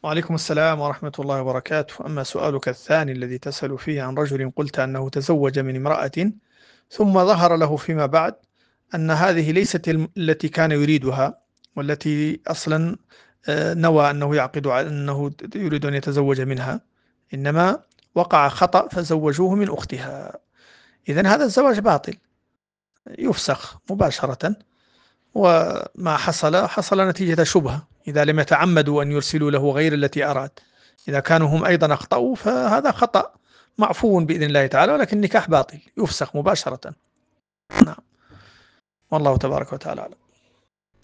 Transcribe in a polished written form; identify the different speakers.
Speaker 1: وعليكم السلام ورحمة الله وبركاته. أما سؤالك الثاني الذي تسأل فيه عن رجل قلت أنه تزوج من امرأة ثم ظهر له فيما بعد أن هذه ليست التي كان يريدها، والتي أصلا نوى أنه يعقد على أنه يريد أن يتزوج منها، إنما وقع خطأ فزوجوه من أختها. إذن هذا الزواج باطل، يفسخ مباشرة. وما حصل نتيجة شبهة، إذا لم يتعمدوا أن يرسلوا له غير التي أراد. إذا كانوا هم أيضا أخطأوا فهذا خطأ معفو بإذن الله تعالى، ولكن النكاح باطل يفسخ مباشرة. نعم، والله تبارك وتعالى أعلم.